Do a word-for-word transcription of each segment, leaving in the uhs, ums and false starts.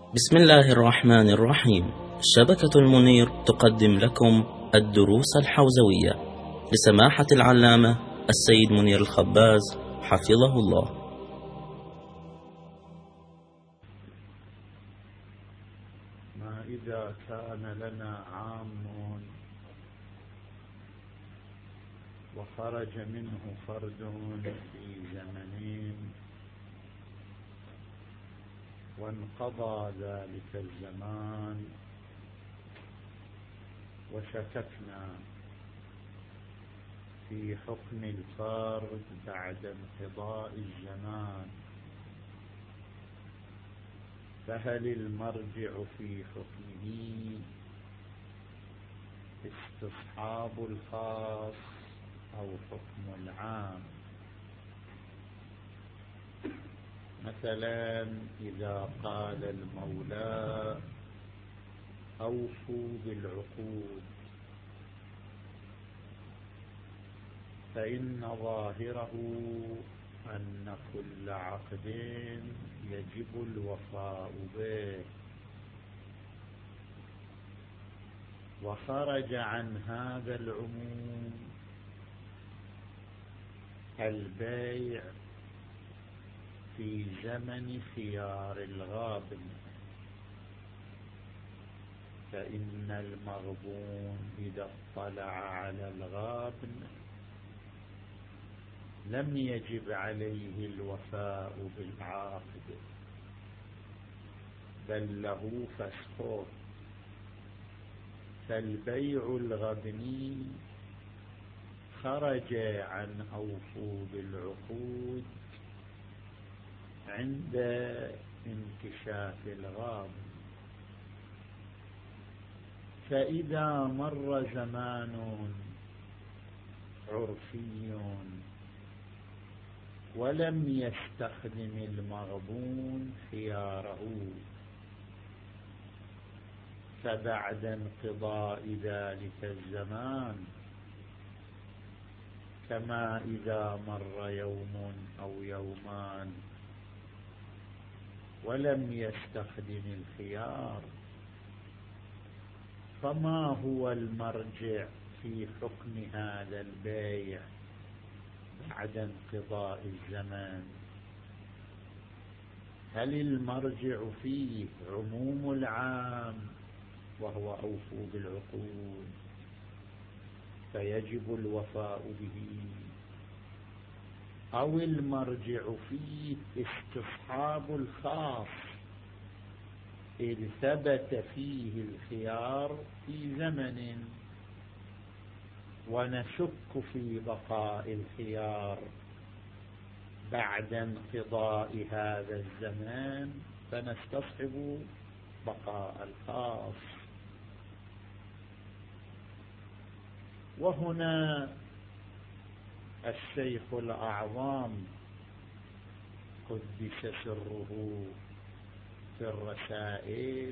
بسم الله الرحمن الرحيم. شبكة المنير تقدم لكم الدروس الحوزوية لسماحة العلامة السيد منير الخباز حفظه الله. ما إذا كان لنا عام وخرج منه فرد في زمنين وانقضى ذلك الزمان وشككنا في حكم الفرد بعد انقضاء الزمان، فهل المرجع في حكمه استصحاب الخاص أو حكم العام؟ مثلا إذا قال المولى أوفوا بالعقود، فإن ظاهره أن كل عقد يجب الوفاء به، وخرج عن هذا العموم البيع في زمن خيار الغابن، فإن المغبون إذا اطلع على الغابن لم يجب عليه الوفاء بالعقد، بل له فسخه، فالبيع الغبني خرج عن أوفوا بالعقود عند انكشاف الغابن. فإذا مر زمان عرفي ولم يستخدم المغبون خياره، فبعد انقضاء ذلك الزمان كما إذا مر يوم أو يومان ولم يستخدم الخيار، فما هو المرجع في حكم هذا البيع بعد انقضاء الزمان؟ هل المرجع فيه عموم العام وهو أوفوا بالعقود فيجب الوفاء به، أو المرجع فيه استصحاب الخاص إذ ثبت فيه الخيار في زمن ونشك في بقاء الخيار بعد انقضاء هذا الزمان فنستصحب بقاء الخاص؟ وهنا الشيخ الأعظم قدس سره في الرسائل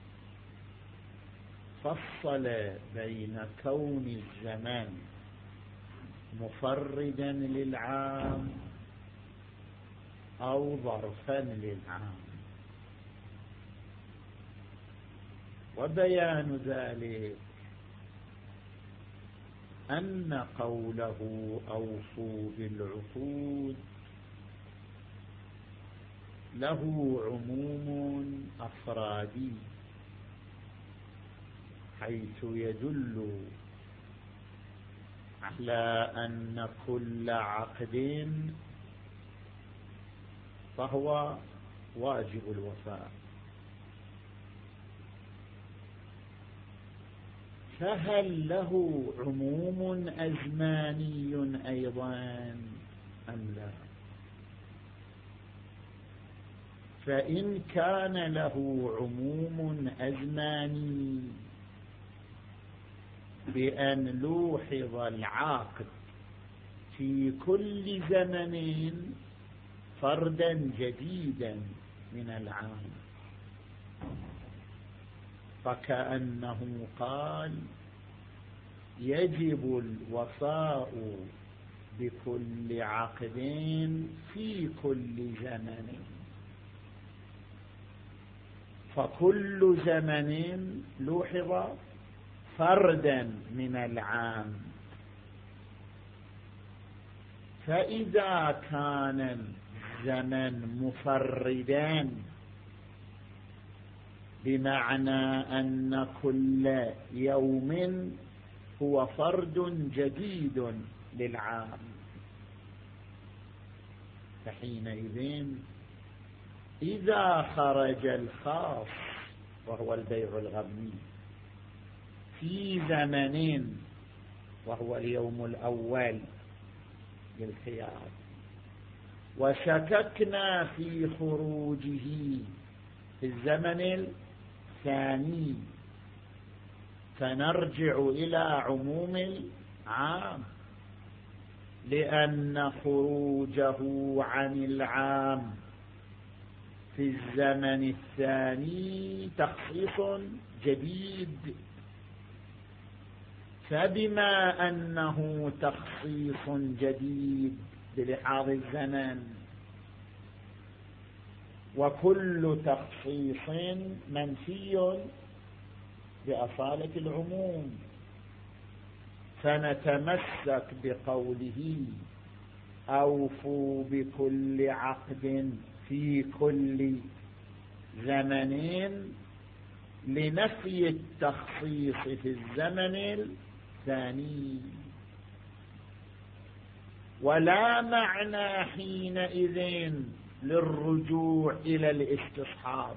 فصل بين كون الزمن مفردا للعام أو ظرفا للعام، وبيان ذلك أن قوله أوفوا بالعقود له عموم أفرادي، حيث يدل على أن كل عقد فهو واجب الوفاء. فهل له عموم أزماني أيضا أم لا؟ فإن كان له عموم أزماني بأن لوحظ العقد في كل زمن فردا جديدا من العام، فكأنه قال يجب الوفاء بكل عقد في كل زمن، فكل زمن لوحظ فردا من العام. فإذا كان الزمن مفردا بمعنى أن كل يوم هو فرد جديد للعام، فحينئذ إذا خرج الخاص وهو البيع الغبني في زمن وهو اليوم الأول للخيار، وشككنا في خروجه في الزمن الثاني، فنرجع إلى عموم العام، لأن خروجه عن العام في الزمن الثاني تخصيص جديد. فبما أنه تخصيص جديد بلحاظ الزمن، وكل تخصيص منفي بأصالة العموم، فنتمسك بقوله أوفوا بكل عقد في كل زمن لنفي التخصيص في الزمن الثاني. ولا معنى حينئذ للرجوع إلى الاستصحاب،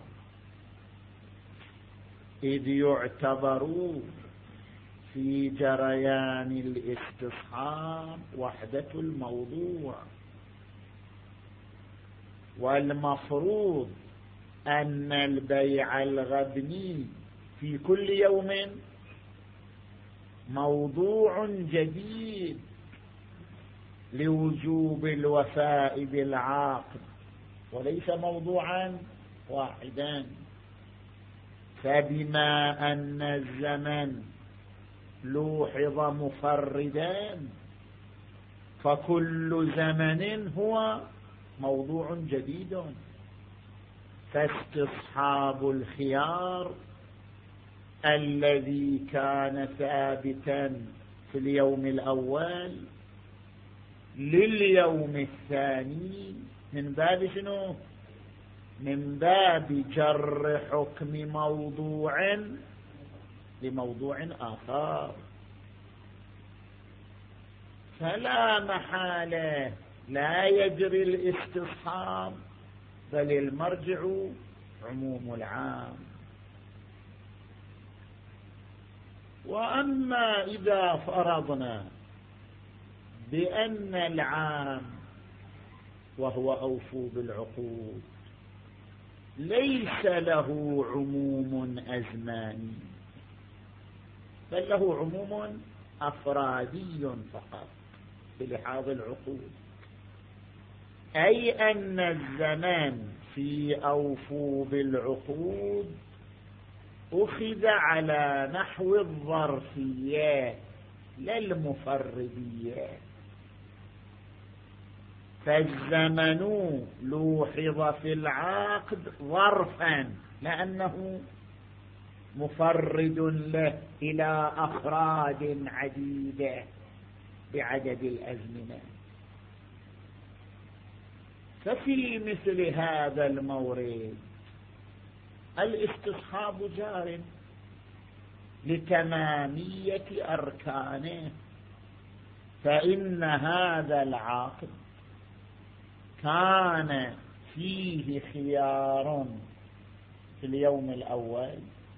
إذ يعتبر في جريان الاستصحاب وحدة الموضوع، والمفروض أن البيع الغبني في كل يوم موضوع جديد لوجوب الوفاء بالعقد، وليس موضوعا واحدا. فبما أن الزمن لوحظ مفردا، فكل زمن هو موضوع جديد، فاستصحاب الخيار الذي كان ثابتا في اليوم الأول لليوم الثاني من باب شنو؟ من باب جر حكم موضوع لموضوع آخر. فلا محالة لا يجري الاستصحاب، بل المرجع عموم العام. وأما إذا فرضنا بأن العام وهو أوفوا بالعقود ليس له عموم أزماني، بل له عموم أفرادي فقط بلحاظ العقود، أي أن الزمان في أوفوا بالعقود أخذ على نحو الظرفيات لا المفرديات. فالزمن لوحظ في العقد ظرفا لأنه مفرد له إلى أفراد عديدة بعدد الأزمنة. ففي مثل هذا المورد الاستصحاب جار لتمامية أركانه، فإن هذا العقد كان فيه خيار في اليوم الأول،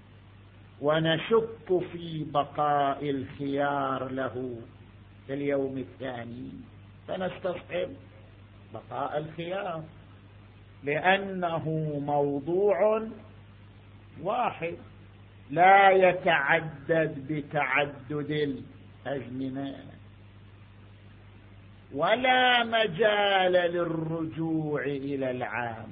ونشك في بقاء الخيار له في اليوم الثاني، فنستصحب بقاء الخيار لأنه موضوع واحد لا يتعدد بتعدد الأزمنة، ولا مجال للرجوع إلى العام.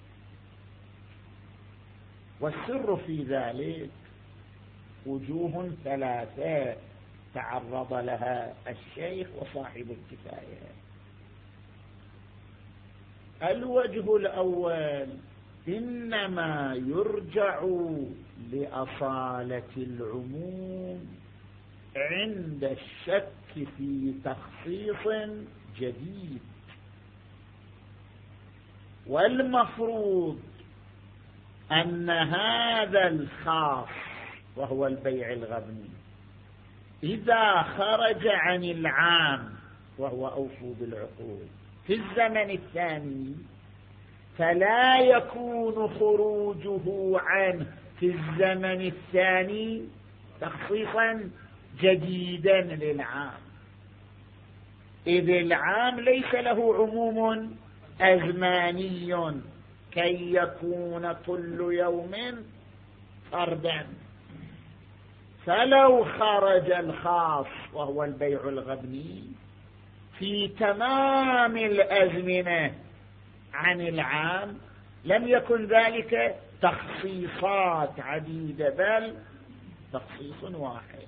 والسر في ذلك وجوه ثلاثة تعرض لها الشيخ وصاحب الكفاية. الوجه الأول إنما يرجع لأصالة العموم عند الشك في تخصيص جديد. والمفروض أن هذا الخاص وهو البيع الغبني إذا خرج عن العام وهو أوفوا بالعقود في الزمن الثاني فلا يكون خروجه عنه في الزمن الثاني تخصيصا جديدا للعام، إذ العام ليس له عموم أزماني كي يكون كل يوم فردا. فلو خرج الخاص وهو البيع الغبني في تمام الأزمنة عن العام لم يكن ذلك تخصيصات عديدة بل تخصيص واحد،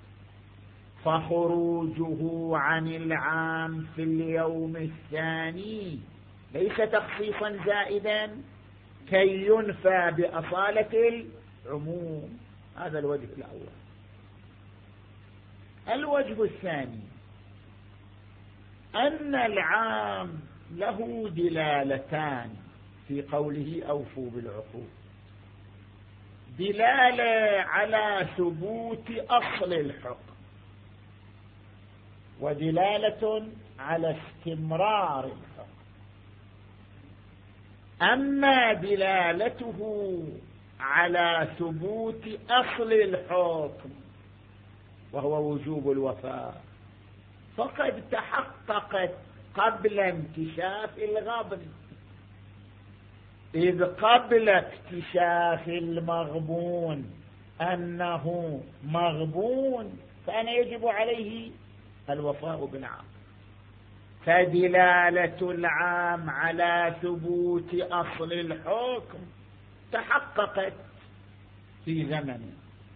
فخروجه عن العام في اليوم الثاني ليس تخصيصا زائدا كي ينفى بأصالة العموم. هذا الوجه الأول. الوجه الثاني أن العام له دلالتان في قوله أوفوا بالعقود: دلالة على ثبوت أصل الحكم، ودلالة على استمرار الحكم. أما دلالته على ثبوت أصل الحكم وهو وجوب الوفاء فقد تحققت قبل انكشاف الغبن، إذ قبل اكتشاف المغبون أنه مغبون كان يجب عليه الوفاء بالعام، فدلالة العام على ثبوت أصل الحكم تحققت في زمنه.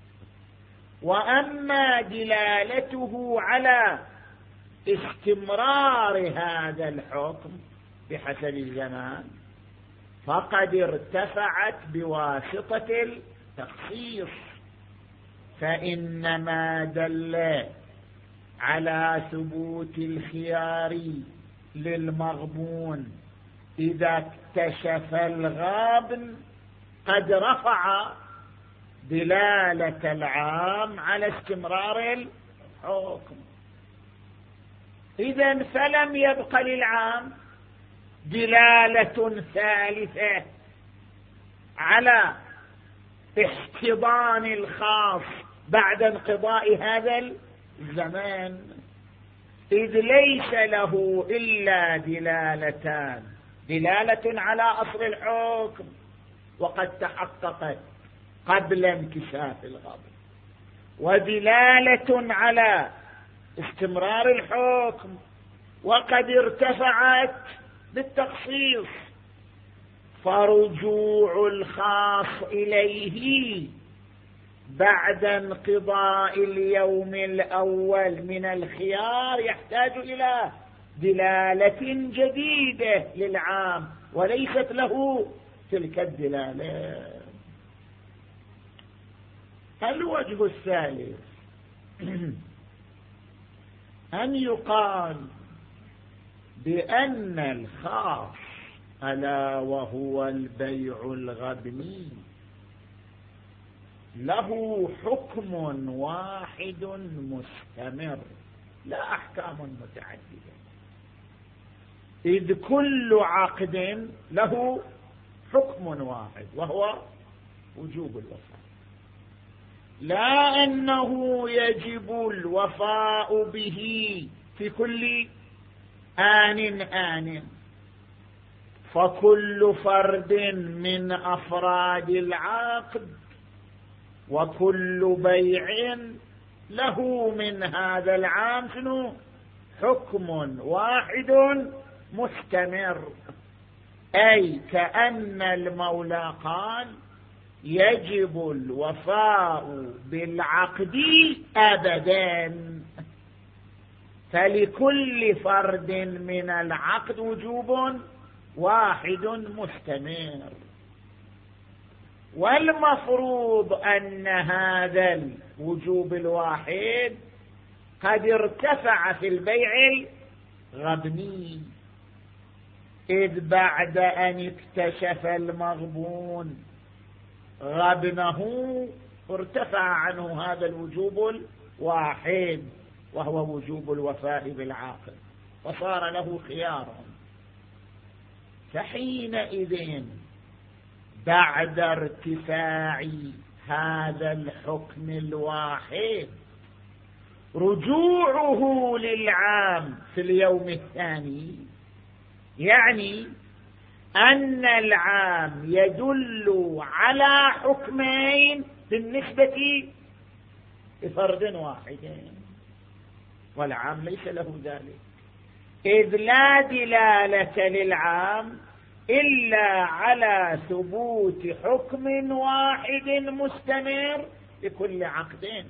وأما دلالته على استمرار هذا الحكم بحسب الزمان فقد ارتفعت بواسطة التخصيص، فإنما دل على ثبوت الخيار للمغبون إذا اكتشف الغابن قد رفع دلالة العام على استمرار الحكم. إذن فلم يبق للعام دلالة ثالثة على احتضان الخاص بعد انقضاء هذا الزمان، إذ ليس له إلا دلالتان: دلالة على أصل الحكم وقد تحققت قبل انكشاف الغبن، ودلالة على استمرار الحكم وقد ارتفعت بالتخصيص. فرجوع الخاص إليه بعد انقضاء اليوم الأول من الخيار يحتاج إلى دلالة جديدة للعام وليست له تلك الدلالة. الوجه الثالث أن يقال بأن الخاص ألا وهو البيع الغبني له حكم واحد مستمر لا أحكام متعددة، إذ كل عقد له حكم واحد وهو وجوب الوفاء، لا أنه يجب الوفاء به في كل آن آن، فكل فرد من أفراد العقد وكل بيع له من هذا العام شنو؟ حكم واحد مستمر، أي كأن المولى قال يجب الوفاء بالعقد أبدا، فلكل فرد من العقد وجوب واحد مستمر. والمفروض أن هذا الوجوب الواحد قد ارتفع في البيع الغبني، إذ بعد أن اكتشف المغبون غبنه ارتفع عنه هذا الوجوب الواحد وهو وجوب الوفاء بالعاقل، وصار له خيار. فحينئذ بعد ارتفاع هذا الحكم الواحد رجوعه للعام في اليوم الثاني، يعني أن العام يدل على حكمين بالنسبة لفرد واحد، والعام ليس له ذلك، إذ لا دلالة للعام إلا على ثبوت حكم واحد مستمر لكل عقد.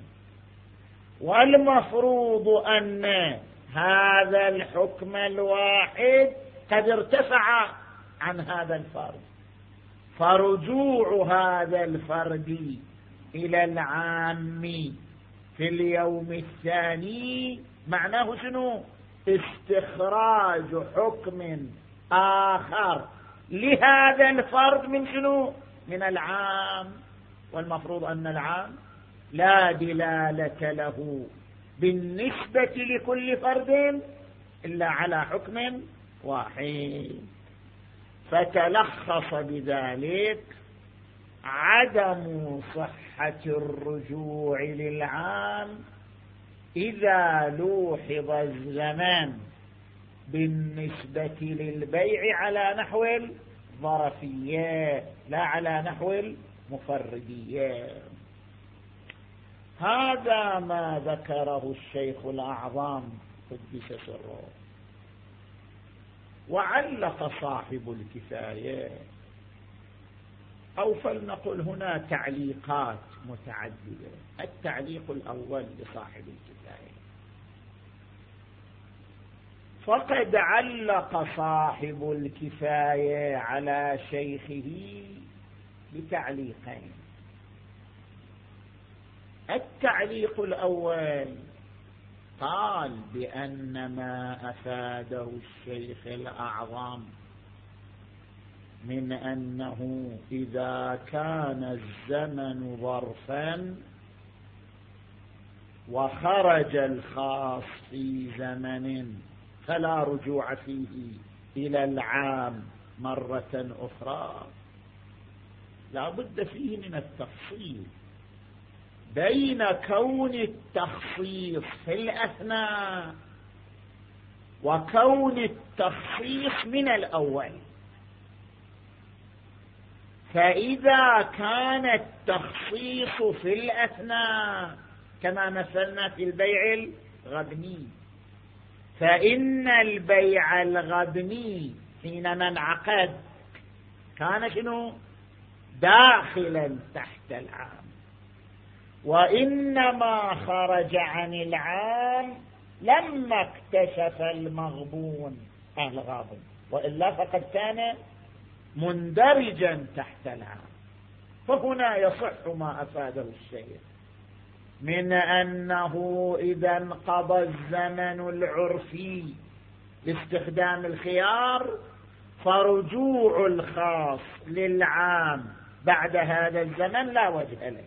والمفروض أن هذا الحكم الواحد قد ارتفع عن هذا الفرد، فرجوع هذا الفرد إلى العام في اليوم الثاني معناه شنو؟ استخراج حكم آخر لهذا الفرد من شنو؟ من العام. والمفروض أن العام لا دلالة له بالنسبة لكل فرد إلا على حكم واحد، فتلخص بذلك عدم صحة الرجوع للعام إذا لوحظ الزمان بالنسبة للبيع على نحو الظرفية لا على نحو المفردية. هذا ما ذكره الشيخ الأعظم قدس سره. وعلق صاحب الكفاية، أو فلنقل هنا تعليقات متعددة. التعليق الأول لصاحب الكفاية، فقد علق صاحب الكفاية على شيخه بتعليقين. التعليق الأول قال بأن ما أفاده الشيخ الأعظم من أنه إذا كان الزمن ظرفا وخرج الخاص في زمن فلا رجوع فيه إلى العام مرة أخرى، لا بد فيه من التفصيل بين كون التخصيص في الأثناء وكون التخصيص من الأول. فإذا كان التخصيص في الأثناء كما مثلنا في البيع الغبني، فإن البيع الغبني حينما انعقد كان شنو؟ داخلا تحت العام، وإنما خرج عن العام لما اكتشف المغبون الغابن، وإلا فقد كان مندرجا تحت العام. فهنا يصح ما أفاده الشيخ من أنه إذا انقضى الزمن العرفي لاستخدام الخيار فرجوع الخاص للعام بعد هذا الزمن لا وجه له.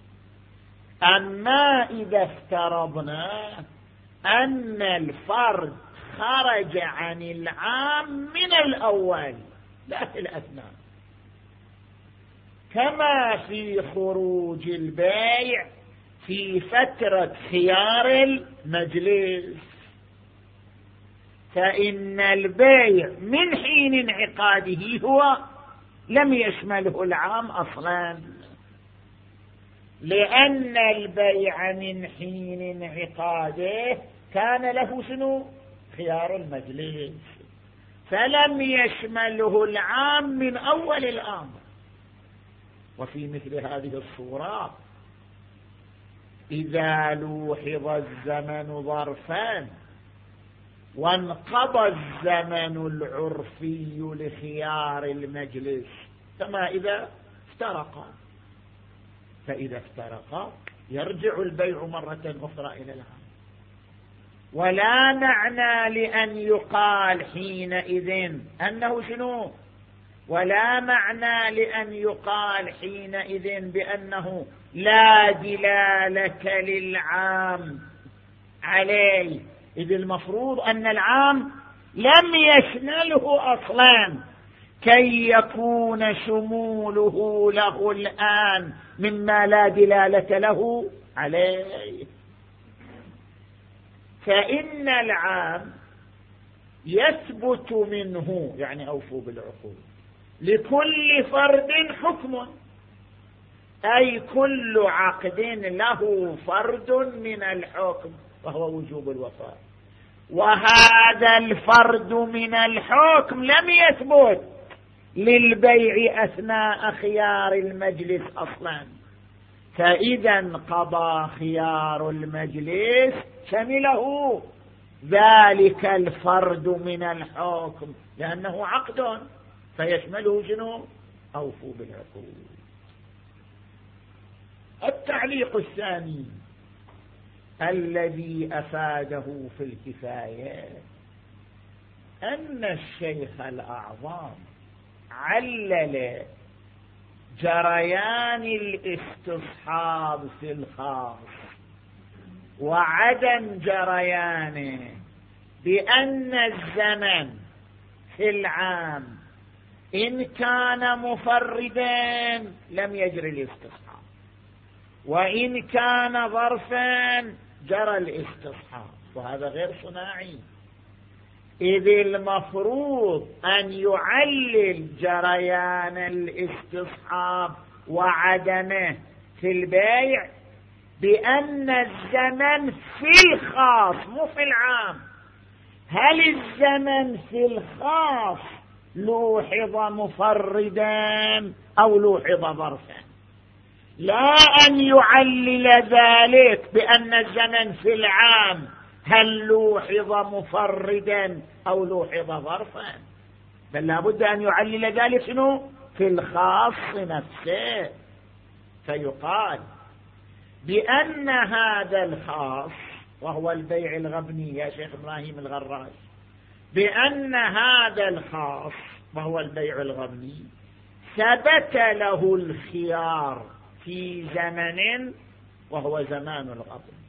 أما إذا افترضنا أن الفرد خرج عن العام من الأول لا في الأثناء، كما في خروج البيع في فترة خيار المجلس، فإن البيع من حين انعقاده هو لم يشمله العام أصلا، لأن البيع من حين انعقاده كان له شنو؟ خيار المجلس، فلم يشمله العام من أول الأمر. وفي مثل هذه الصورة إذا لوحظ الزمن ظرفا وانقضى الزمن العرفي لخيار المجلس كما إذا افترقا، فإذا افترقا يرجع البيع مرة أخرى إلى العام. ولا معنى لأن يقال حينئذ أنه شنو، ولا معنى لأن يقال حينئذ بأنه لا دلالة للعام عليه، إذ المفروض أن العام لم يشمله أصلا كي يكون شموله له الآن مما لا دلالة له عليه. فإن العام يثبت منه، يعني أوفوا بالعقود، لكل فرد حكم، أي كل عقد له فرد من الحكم وهو وجوب الوفاء، وهذا الفرد من الحكم لم يثبت للبيع أثناء خيار المجلس أصلا، فإذا انقضى خيار المجلس شمله ذلك الفرد من الحكم لأنه عقد فيشمله شنو؟ أوفوا بالعقود. التعليق الثاني الذي أفاده في الكفاية أن الشيخ الأعظم علل جريان الاستصحاب في الخاص وعدم جريانه بأن الزمن في العام إن كان مفردا لم يجري الاستصحاب، وإن كان ظرفا جرى الاستصحاب، وهذا غير صناعي، إذ المفروض أن يعلل جريان الاستصحاب وعدمه في البيع بأن الزمن في الخاص مو في العام. هل الزمن في الخاص لوحظ مفردا أو لوحظ ظرفا؟ لا أن يعلل ذلك بأن الزمن في العام هل لوحظ مفردا أو لوحظ ظرفا، بل لابد أن يعلل ذلك شنو؟ في الخاص نفسه. فيقال بأن هذا الخاص وهو البيع الغبني يا شيخ إبراهيم الغراش، بأن هذا الخاص وهو البيع الغبني ثبت له الخيار في زمن وهو زمان الغبن،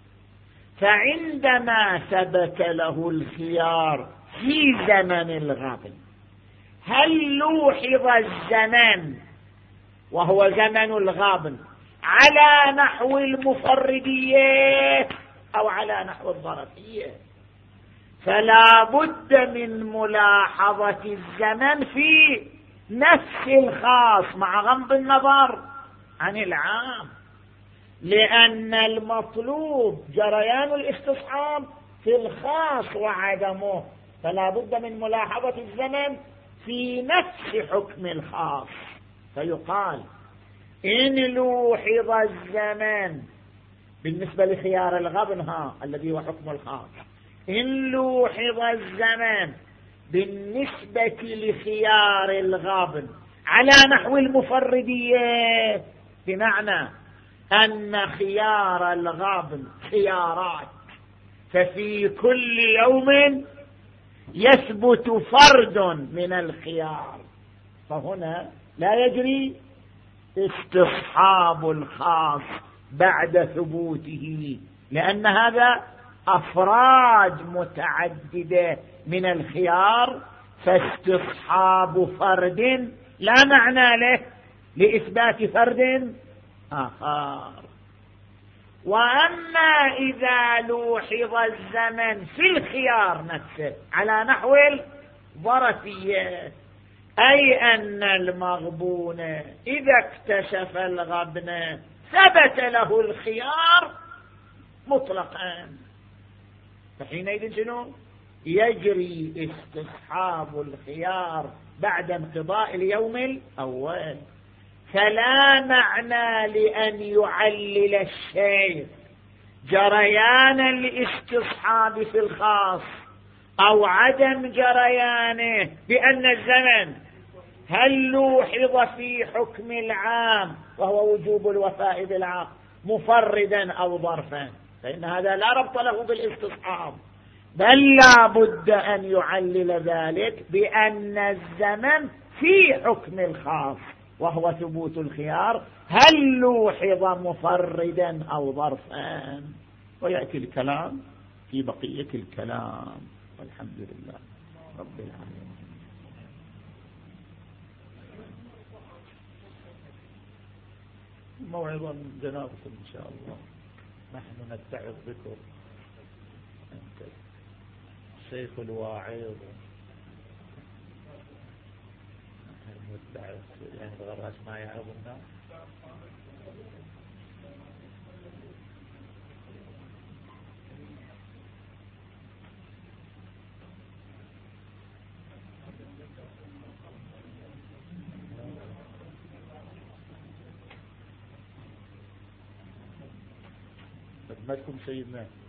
فعندما ثبت له الخيار في زمن الغبن هل لوحظ الزمن وهو زمن الغبن على نحو المفردية أو على نحو الظرفية؟ فلا بد من ملاحظة الزمن في نفس الخاص مع غض النظر عن العام، لأن المطلوب جريان الاستصحاب في الخاص وعدمه، فلا بد من ملاحظة الزمن في نفس حكم الخاص. فيقال إن لوحظ الزمن بالنسبة لخيار الغبن ها الذي هو حكم الخاص، إن لوحظ الزمن بالنسبة لخيار الغبن على نحو المفردية، بمعنى أن خيار الغبن خيارات، ففي كل يوم يثبت فرد من الخيار، فهنا لا يجري استصحاب الخاص بعد ثبوته، لأن هذا أفراد متعددة من الخيار، فاستصحاب فرد لا معنى له لإثبات فرد آخر. وأما إذا لوحظ الزمن في الخيار نفسه على نحو الظرفية، أي أن المغبون إذا اكتشف الغبن ثبت له الخيار مطلقا، فحينئذ شنو؟ يجري استصحاب الخيار بعد انقضاء اليوم الأول. فلا معنى لأن يعلل الشيء جريان الاستصحاب في الخاص أو عدم جريانه بأن الزمن هل لوحظ في حكم العام وهو وجوب الوفاء بالعقد مفردا أو ظرفا، فإن هذا لا ربط له بالاستصحاب، بل لا بد أن يعلل ذلك بأن الزمن في حكم الخاص وهو ثبوت الخيار، هل لوحظ مفردا أو ظرفا، ويأتي الكلام في بقية الكلام. والحمد لله رب العالمين. موعظة من جنابكم إن شاء الله. نحن نتعظ بكم، أنت الشيخ الواعظ المتعظ، يعني غرس ما يعظ الناس. خدمتكم سيدنا.